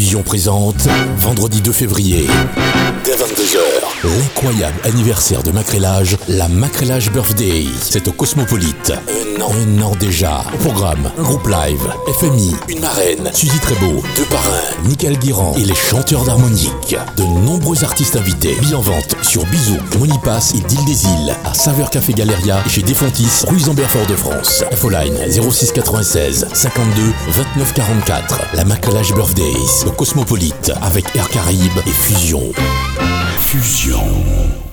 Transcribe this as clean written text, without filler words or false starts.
Fusion présente, vendredi 2 février, dès 22h, l'incroyable anniversaire de Macrélage, la Macrélage Birthday. C'est au Cosmopolite. Un an déjà. Au programme, un groupe live, FMI, une marraine, Suzy Trébeau, deux parrains, Nickel Guirand et les chanteurs d'harmonique. De nombreux artistes invités. Billets en vente sur Bizouk, Monipass et Deal des Îles, à Saveur Café Galéria et chez Defontis, rue Zambert Fort-de-France. Infoline 06 96 52 29 44. La Macrélage Birthdays, le Cosmopolite, avec Air Caraïbes et Fusion. Fusion.